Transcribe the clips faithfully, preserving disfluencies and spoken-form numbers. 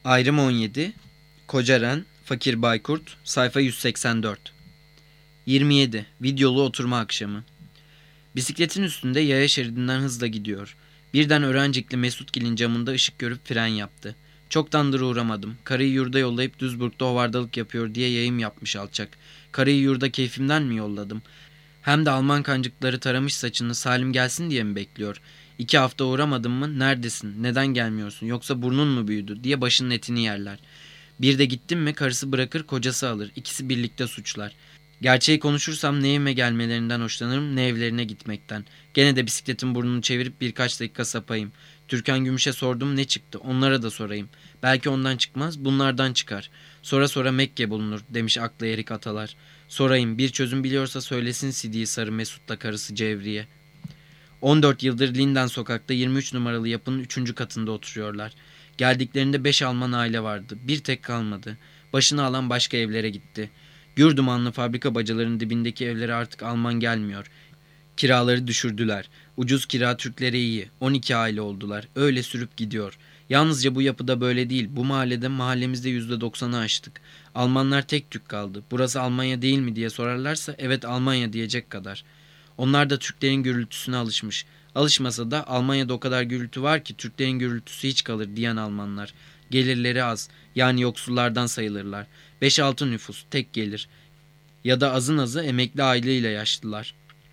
Ayrım on yedi, Kocaren, Fakir Baykurt, sayfa yüz seksen dört. yirmi yedi. Videolu oturma akşamı. Bisikletin üstünde yaya şeridinden hızla gidiyor. Birden öğrencikli Mesutgil'in camında ışık görüp fren yaptı. Çoktandır uğramadım. Karıyı yurda yollayıp Duisburg'da hovardalık yapıyor diye yayım yapmış alçak. Karıyı yurda keyfimden mi yolladım? Hem de Alman kancıkları taramış saçını Salim gelsin diye mi bekliyor? İki hafta uğramadın mı? Neredesin? Neden gelmiyorsun? Yoksa burnun mu büyüdü? Diye başının etini yerler. Bir de gittim mi karısı bırakır kocası alır. İkisi birlikte suçlar. Gerçeği konuşursam ne evime gelmelerinden hoşlanırım ne evlerine gitmekten. Gene de bisikletin burnunu çevirip birkaç dakika sapayım. Türkan Gümüş'e sordum ne çıktı onlara da sorayım. Belki ondan çıkmaz bunlardan çıkar. Sonra sonra Mekke bulunur demiş aklı erik atalar. Sorayım bir çözüm biliyorsa söylesin Sidi'yi Sarı Mesut'la karısı Cevriye. on dört yıldır Linden sokakta yirmi üç numaralı yapının üçüncü katında oturuyorlar. Geldiklerinde beş Alman aile vardı. Bir tek kalmadı. Başını alan başka evlere gitti. Gür dumanlı fabrika bacalarının dibindeki evlere artık Alman gelmiyor. Kiraları düşürdüler. Ucuz kira Türklere iyi. on iki aile oldular. Öyle sürüp gidiyor. Yalnızca bu yapıda böyle değil. Bu mahallede mahallemizde yüzde doksanı aştık. Almanlar tek tük kaldı. Burası Almanya değil mi diye sorarlarsa evet Almanya diyecek kadar. Onlar da Türklerin gürültüsüne alışmış. Alışmasa da Almanya'da o kadar gürültü var ki Türklerin gürültüsü hiç kalır diyen Almanlar. Gelirleri az. Yani yoksullardan sayılırlar. beş altı nüfus. Tek gelir. Ya da azın azı emekli aileyle yaşlılar.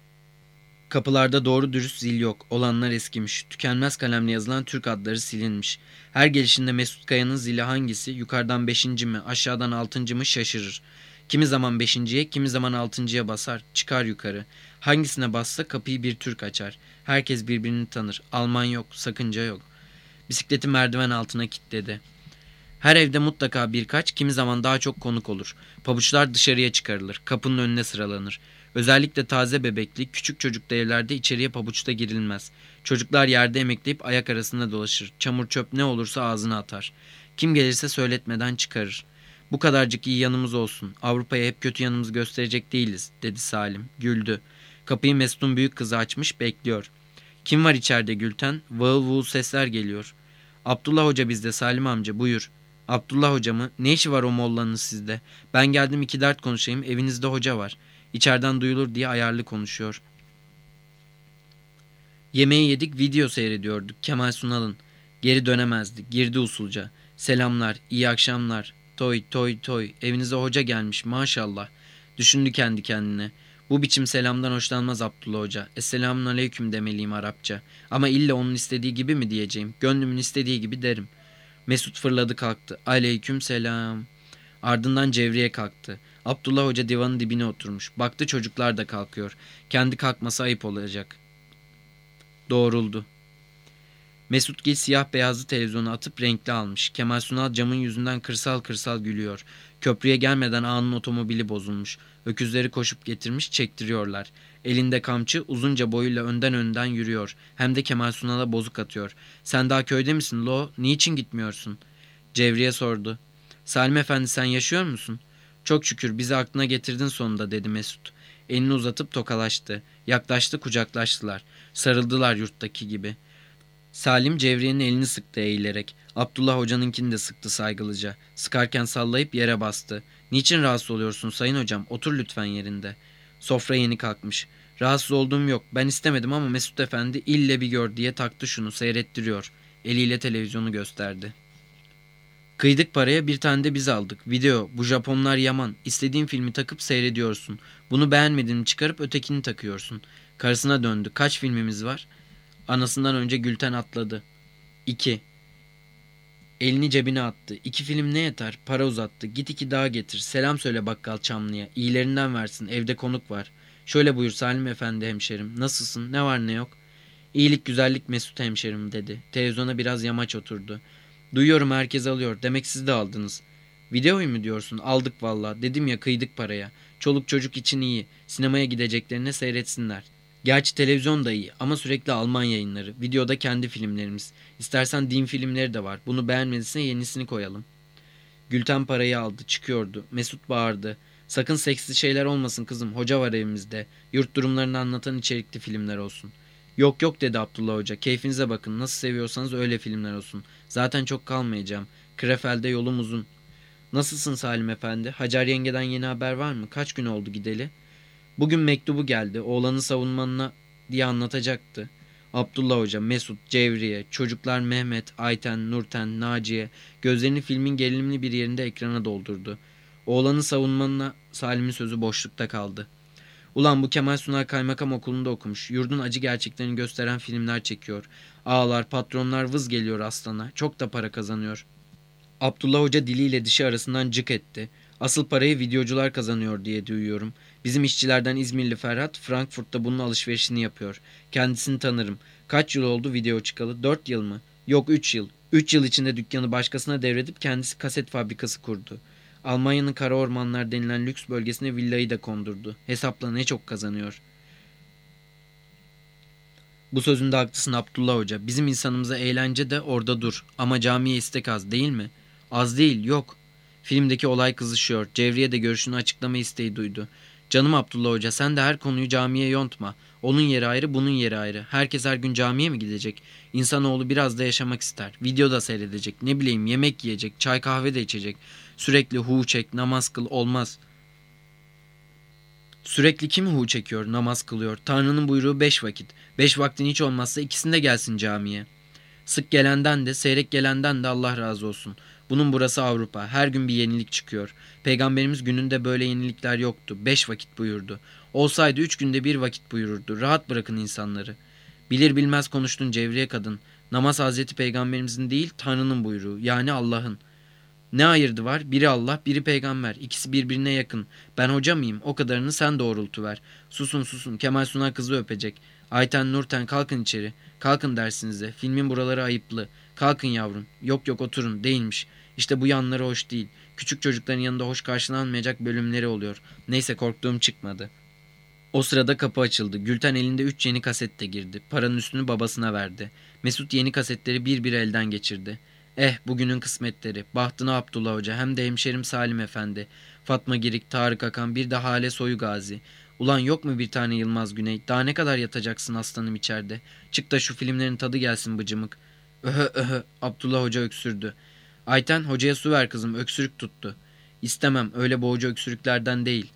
Kapılarda doğru dürüst zil yok. Olanlar eskimiş. Tükenmez kalemle yazılan Türk adları silinmiş. Her gelişinde Mesut Kaya'nın zili hangisi? Yukarıdan beşinci mi? Aşağıdan altıncı mı? Şaşırır. Kimi zaman beşinciye, kimi zaman altıncıya basar. Çıkar yukarı. Hangisine bassa kapıyı bir Türk açar. Herkes birbirini tanır. Alman yok. Sakınca yok. Bisikleti merdiven altına kilitledi. Her evde mutlaka birkaç, kimi zaman daha çok konuk olur. Pabuçlar dışarıya çıkarılır. Kapının önüne sıralanır. Özellikle taze bebekli, küçük çocuklu evlerde içeriye pabuçta girilmez. Çocuklar yerde emekleyip ayak arasında dolaşır. Çamur çöp ne olursa ağzına atar. Kim gelirse söyletmeden çıkarır. Bu kadarcık iyi yanımız olsun. Avrupa'ya hep kötü yanımızı gösterecek değiliz, dedi Salim. Güldü. Kapıyı Mesut'un büyük kızı açmış, bekliyor. Kim var içeride Gülten? Vığıl vığıl sesler geliyor. Abdullah Hoca bizde Salim amca, buyur. Abdullah Hoca mı? Ne işi var o mollanın sizde? Ben geldim iki dert konuşayım, evinizde hoca var. İçeriden duyulur diye ayarlı konuşuyor. Yemeği yedik, video seyrediyorduk. Kemal Sunal'ın. Geri dönemezdi. Girdi usulca. Selamlar, iyi akşamlar. Toy toy toy. Evinize hoca gelmiş maşallah. Düşündü kendi kendine. Bu biçim selamdan hoşlanmaz Abdullah Hoca. Esselamun aleyküm demeliyim Arapça. Ama illa onun istediği gibi mi diyeceğim? Gönlümün istediği gibi derim. Mesut fırladı kalktı. Aleyküm selam. Ardından Cevriye kalktı. Abdullah Hoca divanın dibine oturmuş. Baktı çocuklar da kalkıyor. Kendi kalkması ayıp olacak. Doğruldu. Mesutgil siyah beyazlı televizyonu atıp renkli almış. Kemal Sunal camın yüzünden kırsal kırsal gülüyor. Köprüye gelmeden ağanın otomobili bozulmuş. Öküzleri koşup getirmiş çektiriyorlar. Elinde kamçı uzunca boyuyla önden önden yürüyor. Hem de Kemal Sunal'a bozuk atıyor. Sen daha köyde misin Lo? Niçin gitmiyorsun? Cevriye sordu. Salim Efendi sen yaşıyor musun? Çok şükür bizi aklına getirdin sonunda dedi Mesut. Elini uzatıp tokalaştı. Yaklaştı kucaklaştılar. Sarıldılar yurttaki gibi. Salim Cevriye'nin elini sıktı eğilerek. Abdullah Hoca'nınkini de sıktı saygılıca. Sıkarken sallayıp yere bastı. Niçin rahatsız oluyorsun sayın hocam? Otur lütfen yerinde. Sofra yeni kalkmış. Rahatsız olduğum yok. Ben istemedim ama Mesut Efendi ille bir gör diye taktı şunu seyrettiriyor. Eliyle televizyonu gösterdi. Kıydık paraya bir tane de biz aldık. Video. Bu Japonlar yaman. İstediğin filmi takıp seyrediyorsun. Bunu beğenmediğini çıkarıp ötekini takıyorsun. Karısına döndü. Kaç filmimiz var? Anasından önce Gülten atladı. İki. Elini cebine attı. İki film ne yeter? Para uzattı. Git iki daha getir. Selam söyle bakkal Çamlı'ya. İyilerinden versin. Evde konuk var. Şöyle buyur Salim Efendi hemşerim. Nasılsın? Ne var ne yok? İyilik güzellik Mesut hemşerim dedi. Televizyona biraz yamaç oturdu. Duyuyorum herkes alıyor. Demek siz de aldınız. Videoyu mu diyorsun? Aldık valla. Dedim ya kıydık paraya. Çoluk çocuk için iyi. Sinemaya gideceklerine seyretsinler. Gerçi televizyon da iyi ama sürekli Alman yayınları. Videoda kendi filmlerimiz. İstersen din filmleri de var. Bunu beğenmediyse yenisini koyalım. Gülten parayı aldı. Çıkıyordu. Mesut bağırdı. Sakın seksli şeyler olmasın kızım. Hoca var evimizde. Yurt durumlarını anlatan içerikli filmler olsun. Yok yok dedi Abdullah Hoca. Keyfinize bakın. Nasıl seviyorsanız öyle filmler olsun. Zaten çok kalmayacağım. Krefel'de yolum uzun. Nasılsın Salim Efendi? Hacer yengeden yeni haber var mı? Kaç gün oldu gideli? Bugün mektubu geldi. Oğlanı savunmanına diye anlatacaktı. Abdullah Hoca, Mesut, Cevriye, çocuklar Mehmet, Ayten, Nurten, Naciye gözlerini filmin gerilimli bir yerinde ekrana doldurdu. Oğlanı savunmanına Salim'in sözü boşlukta kaldı. Ulan bu Kemal Sunal Kaymakam Okulu'nda okumuş. Yurdun acı gerçeklerini gösteren filmler çekiyor. Ağalar, patronlar vız geliyor aslana. Çok da para kazanıyor. Abdullah Hoca diliyle dişi arasından cık etti. Asıl parayı videocular kazanıyor diye duyuyorum. Bizim işçilerden İzmirli Ferhat Frankfurt'ta bunun alışverişini yapıyor. Kendisini tanırım. Kaç yıl oldu video çıkalı? Dört yıl mı? Yok üç yıl. Üç yıl içinde dükkanı başkasına devredip kendisi kaset fabrikası kurdu. Almanya'nın Kara Ormanlar denilen lüks bölgesine villayı da kondurdu. Hesapla ne çok kazanıyor. Bu sözünde haklısın Abdullah Hoca. Bizim insanımıza eğlence de orada dur. Ama camiye istek az değil mi? Az değil, yok. Filmdeki olay kızışıyor. Cevriye de görüşünü açıklama isteği duydu. Canım Abdullah Hoca, sen de her konuyu camiye yontma. Onun yeri ayrı, bunun yeri ayrı. Herkes her gün camiye mi gidecek? İnsanoğlu biraz da yaşamak ister. Video da seyredecek. Ne bileyim, yemek yiyecek, çay kahve de içecek. Sürekli hu çek, namaz kıl olmaz. Sürekli kim hu çekiyor, namaz kılıyor? Tanrı'nın buyruğu beş vakit. Beş vaktin hiç olmazsa ikisinde gelsin camiye. Sık gelenden de, seyrek gelenden de Allah razı olsun. Bunun burası Avrupa. Her gün bir yenilik çıkıyor. Peygamberimiz gününde böyle yenilikler yoktu. Beş vakit buyurdu. Olsaydı üç günde bir vakit buyururdu. Rahat bırakın insanları. Bilir bilmez konuştun Cevriye kadın. Namaz Hazreti Peygamberimizin değil, Tanrı'nın buyruğu. Yani Allah'ın. Ne ayırdı var? Biri Allah, biri peygamber. İkisi birbirine yakın. Ben hoca mıyım? O kadarını sen doğrultuver. Susun susun. Kemal Sunal kızı öpecek. Ayten, Nurten kalkın içeri. Kalkın dersinize. Filmin buraları ayıplı. Kalkın yavrum. Yok yok oturun. Değilmiş. İşte bu yanları hoş değil. Küçük çocukların yanında hoş karşılanmayacak bölümleri oluyor. Neyse korktuğum çıkmadı. O sırada kapı açıldı. Gülten elinde üç yeni kaset de girdi. Paranın üstünü babasına verdi. Mesut yeni kasetleri bir bir elden geçirdi. Eh bugünün kısmetleri. Bahtına Abdullah Hoca hem de hemşerim Salim Efendi. Fatma Girik, Tarık Akan bir de Hale Soyu Gazi. Ulan yok mu bir tane Yılmaz Güney? Daha ne kadar yatacaksın aslanım içeride? Çık da şu filmlerin tadı gelsin bıcımık. Öhö öhö Abdullah Hoca öksürdü. Ayten hocaya su ver kızım öksürük tuttu. İstemem öyle boğucu öksürüklerden değil.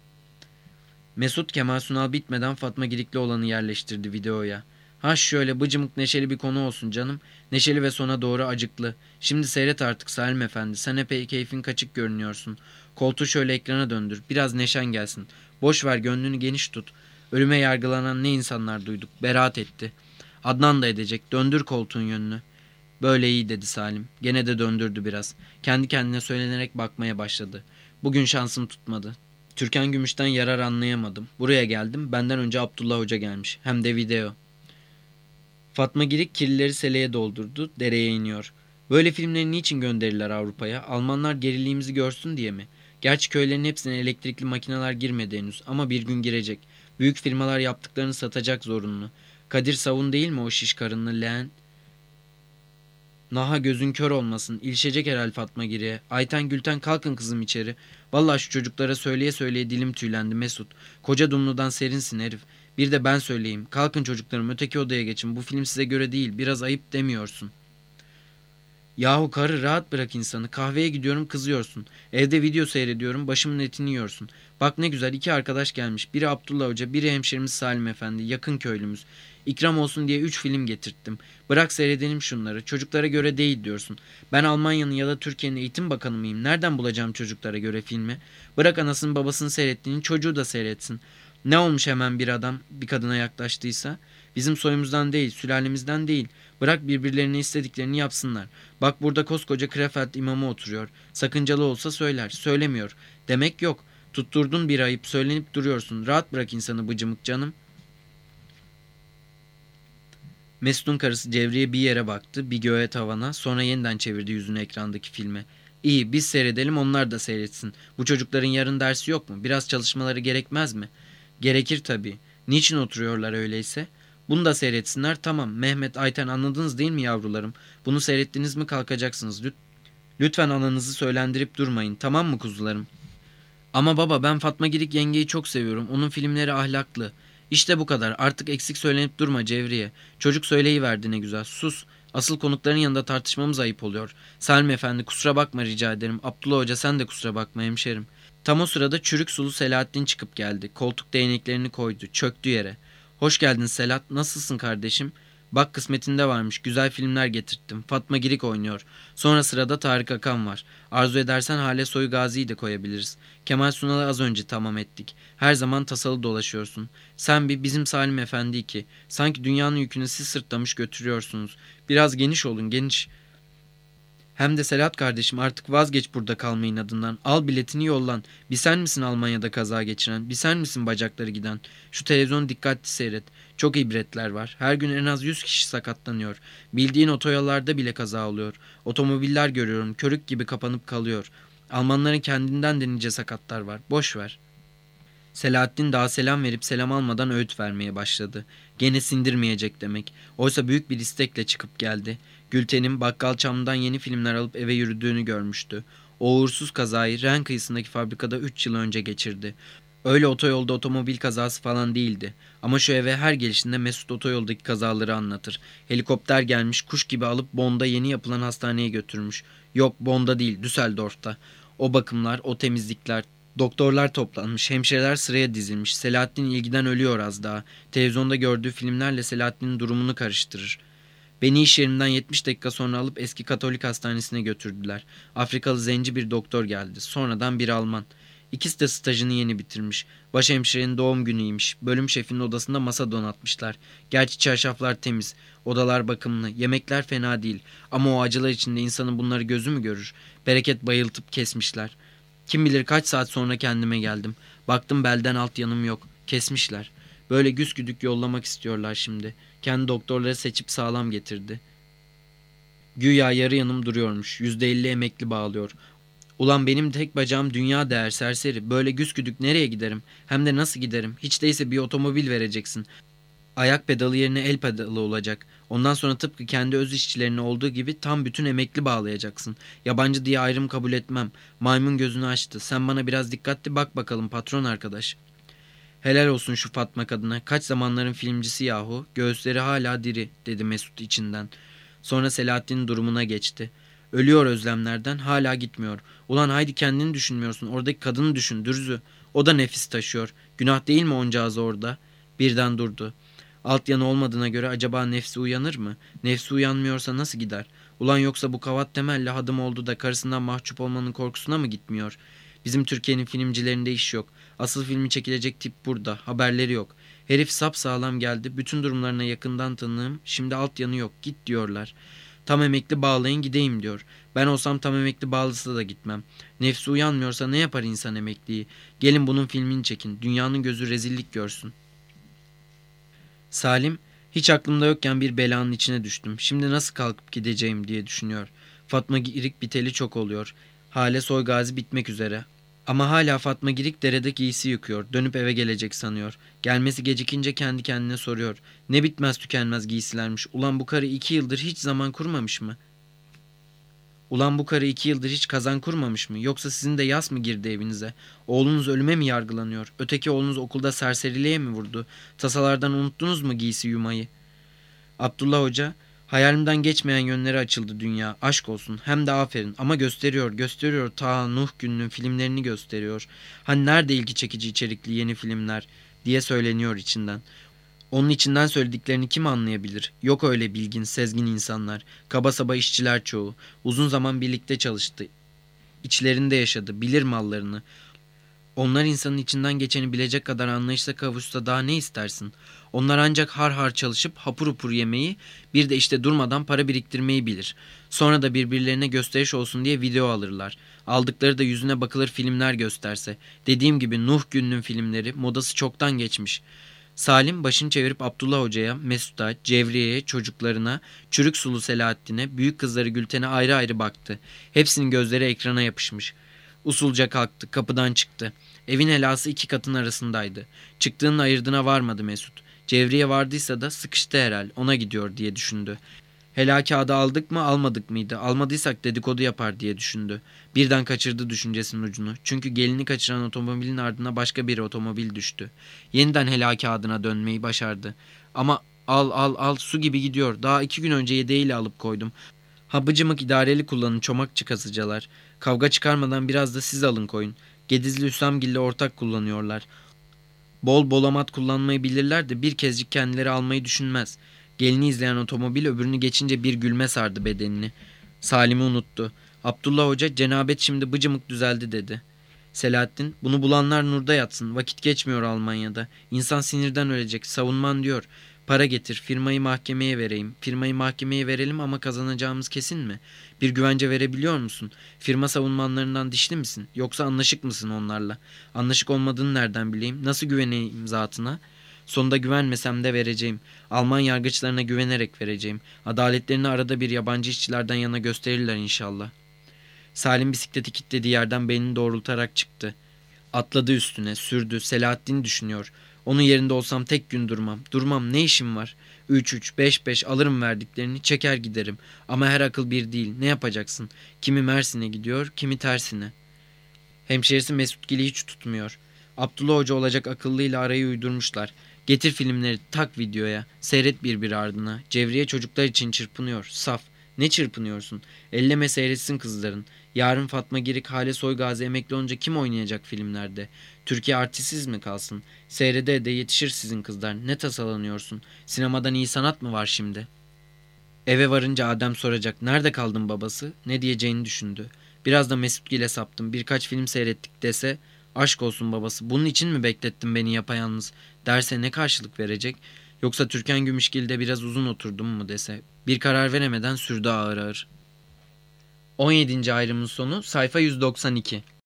Mesut Kemal Sunal bitmeden Fatma Girik'le olanı yerleştirdi videoya. Ha şöyle bıcımık neşeli bir konu olsun canım. Neşeli ve sona doğru acıklı. Şimdi seyret artık Salim Efendi. Sen epey keyfin kaçık görünüyorsun. Koltuğu şöyle ekrana döndür. Biraz neşen gelsin. Boş ver gönlünü geniş tut. Ölüme yargılanan ne insanlar duyduk. Beraat etti. Adnan da edecek. Döndür koltuğun yönünü. Böyle iyi dedi Salim. Gene de döndürdü biraz. Kendi kendine söylenerek bakmaya başladı. Bugün şansım tutmadı. Türkan Gümüş'ten yarar anlayamadım. Buraya geldim. Benden önce Abdullah Hoca gelmiş. Hem de video. Fatma Girik kirlileri seleye doldurdu. Dereye iniyor. Böyle filmleri niçin gönderirler Avrupa'ya? Almanlar geriliğimizi görsün diye mi? Gerçi köylerin hepsine elektrikli makineler girmedi henüz. Ama bir gün girecek. Büyük firmalar yaptıklarını satacak zorunlu. Kadir Savun değil mi o şiş karınlı leğen? Naha gözün kör olmasın. İlişecek herhal Fatma Giri'ye. Ayten Gülten kalkın kızım içeri. Vallahi şu çocuklara söyleye söyleye dilim tüylendi Mesut. Koca dumludan serinsin herif. Bir de ben söyleyeyim. Kalkın çocuklarım öteki odaya geçin. Bu film size göre değil. Biraz ayıp demiyorsun. Yahu karı rahat bırak insanı. Kahveye gidiyorum kızıyorsun. Evde video seyrediyorum başımın etini yiyorsun. Bak ne güzel iki arkadaş gelmiş. Biri Abdullah Hoca, biri hemşerimiz Salim Efendi. Yakın köylümüz. İkram olsun diye üç film getirttim. Bırak seyredelim şunları. Çocuklara göre değil diyorsun. Ben Almanya'nın ya da Türkiye'nin eğitim bakanı mıyım? Nereden bulacağım çocuklara göre filmi? Bırak anasının babasını seyrettiğini çocuğu da seyretsin. Ne olmuş hemen bir adam bir kadına yaklaştıysa? Bizim soyumuzdan değil, sülalemizden değil. Bırak birbirlerine istediklerini yapsınlar. Bak burada koskoca Krefeld imamı oturuyor. Sakıncalı olsa söyler. Söylemiyor. Demek yok. Tutturdun bir ayıp söylenip duruyorsun. Rahat bırak insanı bıcımık canım. Mesut'un karısı Cevriye bir yere baktı, bir göğe tavana, sonra yeniden çevirdi yüzünü ekrandaki filme. İyi, biz seyredelim, onlar da seyretsin. Bu çocukların yarın dersi yok mu? Biraz çalışmaları gerekmez mi? Gerekir tabii. Niçin oturuyorlar öyleyse? Bunu da seyretsinler, tamam. Mehmet, Ayten anladınız değil mi yavrularım? Bunu seyrettiniz mi kalkacaksınız. Lüt Lütfen ananızı söylendirip durmayın, tamam mı kuzularım? Ama baba ben Fatma Girik yengeyi çok seviyorum. Onun filmleri ahlaklı. İşte bu kadar. Artık eksik söylenip durma Cevriye. Çocuk söyleyiverdi ne güzel. Sus. Asıl konukların yanında tartışmamız ayıp oluyor. Salim Efendi, kusura bakma rica ederim. Abdullah Hoca, sen de kusura bakma hemşerim. Tam o sırada çürük sulu Selahattin çıkıp geldi. Koltuk değneklerini koydu. Çöktü yere. Hoş geldin Selat. Nasılsın kardeşim? Bak kısmetinde varmış. Güzel filmler getirttim. Fatma Girik oynuyor. Sonra sırada Tarık Akan var. Arzu edersen Hale Soy Gazi'yi de koyabiliriz. Kemal Sunal'ı az önce tamam ettik. Her zaman tasalı dolaşıyorsun. Sen bir, bizim Salim Efendi iki. Sanki dünyanın yükünü siz sırtlamış götürüyorsunuz. Biraz geniş olun, geniş. Hem de Selat kardeşim, artık vazgeç burada kalma inadından. Al biletini yollan. Bir sen misin Almanya'da kaza geçiren? Bir sen misin bacakları giden? Şu televizyonu dikkatli seyret. Çok ibretler var. Her gün en az yüz kişi sakatlanıyor. Bildiğin otoyollarda bile kaza oluyor. Otomobiller görüyorum. Körük gibi kapanıp kalıyor. Almanların kendinden de nice sakatlar var. Boş ver. Selahattin daha selam verip selam almadan öğüt vermeye başladı. Gene sindirmeyecek demek. Oysa büyük bir istekle çıkıp geldi. Gülten'in bakkal çamdan yeni filmler alıp eve yürüdüğünü görmüştü. O uğursuz kazayı Ren kıyısındaki fabrikada üç yıl önce geçirdi. Öyle otoyolda otomobil kazası falan değildi. Ama şu eve her gelişinde Mesut otoyoldaki kazaları anlatır. Helikopter gelmiş, kuş gibi alıp Bonn'da yeni yapılan hastaneye götürmüş. Yok, Bonn'da değil, Düsseldorf'ta. O bakımlar, o temizlikler, doktorlar toplanmış, hemşireler sıraya dizilmiş. Selahattin ilgiden ölüyor az daha. Televizyonda gördüğü filmlerle Selahattin'in durumunu karıştırır. Beni iş yerimden yetmiş dakika sonra alıp eski Katolik hastanesine götürdüler. Afrikalı zenci bir doktor geldi. Sonradan bir Alman. İkisi de stajını yeni bitirmiş. Başhemşirenin doğum günüymüş. Bölüm şefinin odasında masa donatmışlar. Gerçi çarşaflar temiz. Odalar bakımlı. Yemekler fena değil. Ama o acılar içinde insanın bunları gözü mü görür? Bereket bayıltıp kesmişler. Kim bilir kaç saat sonra kendime geldim. Baktım belden alt yanım yok. Kesmişler. Böyle güsküdük yollamak istiyorlar şimdi. Kendi doktorları seçip sağlam getirdi. Güya yarı yanım duruyormuş. Yüzde elli emekli bağlıyor. Ulan benim tek bacağım dünya değer serseri. Böyle güsküdük nereye giderim? Hem de nasıl giderim? Hiç değilse bir otomobil vereceksin. Ayak pedalı yerine el pedalı olacak. Ondan sonra tıpkı kendi öz işçilerine olduğu gibi tam bütün emekli bağlayacaksın. Yabancı diye ayrım kabul etmem. Maymun gözünü açtı. Sen bana biraz dikkatli bak bakalım patron arkadaş. Helal olsun şu Fatma kadına. Kaç zamanların filmcisi yahu. Göğüsleri hala diri, dedi Mesut içinden. Sonra Selahattin'in durumuna geçti. Ölüyor özlemlerden, hala gitmiyor. Ulan haydi kendini düşünmüyorsun. Oradaki kadını düşün, Dürzü. O da nefis taşıyor. Günah değil mi oncağızı orada? Birden durdu. Alt yanı olmadığına göre acaba nefsi uyanır mı? Nefsi uyanmıyorsa nasıl gider? Ulan yoksa bu kavat temelli hadım oldu da karısından mahcup olmanın korkusuna mı gitmiyor? Bizim Türkiye'nin filmcilerinde iş yok. Asıl filmi çekilecek tip burada. Haberleri yok. Herif sapsağlam geldi. Bütün durumlarına yakından tanığım. Şimdi alt yanı yok. Git diyorlar. Tam emekli bağlayın gideyim diyor. Ben olsam tam emekli bağlısı da gitmem. Nefsi uyanmıyorsa ne yapar insan emekliyi? Gelin bunun filmini çekin. Dünyanın gözü rezillik görsün. Salim, hiç aklımda yokken bir belanın içine düştüm. Şimdi nasıl kalkıp gideceğim diye düşünüyor. Fatma Girik biteli çok oluyor. Hale Soygazi bitmek üzere. Ama hala Fatma Girik derede giysi yıkıyor. Dönüp eve gelecek sanıyor. Gelmesi gecikince kendi kendine soruyor. Ne bitmez tükenmez giysilermiş. Ulan bu karı iki yıldır hiç zaman kurmamış mı? Ulan bu karı iki yıldır hiç kazan kurmamış mı? Yoksa sizin de yas mı girdi evinize? Oğlunuz ölüme mi yargılanıyor? Öteki oğlunuz okulda serseriliğe mi vurdu? Tasalardan unuttunuz mu giysi yumayı? Abdullah Hoca, hayalimden geçmeyen yönleri açıldı dünya. Aşk olsun. Hem de aferin. Ama gösteriyor, gösteriyor. Ta Nuh Günü'nün filmlerini gösteriyor. Hani nerede ilgi çekici içerikli yeni filmler diye söyleniyor içinden. Onun içinden söylediklerini kim anlayabilir? Yok öyle bilgin, sezgin insanlar. Kaba saba işçiler çoğu. Uzun zaman birlikte çalıştı. İçlerinde yaşadı. Bilir mallarını. Onlar insanın içinden geçeni bilecek kadar anlayışla kavuşsa daha ne istersin? Onlar ancak har har çalışıp hapur hapur yemeyi, bir de işte durmadan para biriktirmeyi bilir. Sonra da birbirlerine gösteriş olsun diye video alırlar. Aldıkları da yüzüne bakılır filmler gösterse. Dediğim gibi Nuh Günü'nün filmleri modası çoktan geçmiş. Salim başını çevirip Abdullah Hoca'ya, Mesut'a, Cevriye'ye, çocuklarına, çürük sulu Selahattin'e, büyük kızları Gülten'e ayrı ayrı baktı. Hepsinin gözleri ekrana yapışmış. Usulca kalktı, kapıdan çıktı. Evin helası iki katın arasındaydı. Çıktığının ayırdına varmadı Mesut. Cevriye vardıysa da sıkıştı herhal, ona gidiyor diye düşündü. Hela kağıdı aldık mı almadık mıydı? Almadıysak dedikodu yapar diye düşündü. Birden kaçırdı düşüncesinin ucunu. Çünkü gelini kaçıran otomobilin ardına başka bir otomobil düştü. Yeniden hela kağıdına dönmeyi başardı. Ama Al al al, su gibi gidiyor. Daha iki gün önce yedeğiyle alıp koydum. Habıcımık idareli kullanın çomakçı kasıcılar. Kavga çıkarmadan biraz da siz alın koyun. Gedizli Hüsamgil'le ortak kullanıyorlar. Bol bolamat kullanmayı bilirler de bir kezcik kendileri almayı düşünmez. Gelini izleyen otomobil öbürünü geçince bir gülme sardı bedenini. Salim'i unuttu. Abdullah Hoca cenabet şimdi bıcımık düzeldi dedi. Selahattin, bunu bulanlar nurda yatsın. Vakit geçmiyor Almanya'da. İnsan sinirden ölecek. Savunman diyor. Para getir, firmayı mahkemeye vereyim. Firmayı mahkemeye verelim ama kazanacağımız kesin mi? Bir güvence verebiliyor musun? Firma savunmanlarından dişli misin? Yoksa anlaşık mısın onlarla? Anlaşık olmadığını nereden bileyim? Nasıl güveneyim zatına? Sonunda güvenmesem de vereceğim. Alman yargıçlarına güvenerek vereceğim. Adaletlerini arada bir yabancı işçilerden yana gösterirler inşallah. Salim bisikleti kilitlediği yerden belini doğrultarak çıktı. Atladı üstüne, sürdü. Selahattin düşünüyor. Onun yerinde olsam tek gün durmam. Durmam, ne işim var? Üç üç, beş beş alırım verdiklerini, çeker giderim. Ama her akıl bir değil. Ne yapacaksın? Kimi Mersin'e gidiyor, kimi tersine. Hemşerisi Mesutgil'i hiç tutmuyor. Abdullah Hoca olacak akıllıyla arayı uydurmuşlar. Getir filmleri, tak videoya. Seyret birbiri ardına. Cevriye çocuklar için çırpınıyor. Saf. Ne çırpınıyorsun? Elleme seyretsin kızların. Yarın Fatma Girik, Hale Soygazi emekli olunca kim oynayacak filmlerde? Türkiye artistsiz mi kalsın? Seyrede de yetişir sizin kızlar. Ne tasalanıyorsun? Sinemadan iyi sanat mı var şimdi? Eve varınca Adem soracak. Nerede kaldın babası? Ne diyeceğini düşündü. Biraz da Mesutgil'e saptım. Birkaç film seyrettik dese, aşk olsun babası, bunun için mi beklettin beni yapayalnız derse ne karşılık verecek? Yoksa Türkan Gümüşgil'de biraz uzun oturdum mu dese. Bir karar veremeden sürdü ağır ağır. on yedinci ayrımın sonu sayfa yüz doksan iki.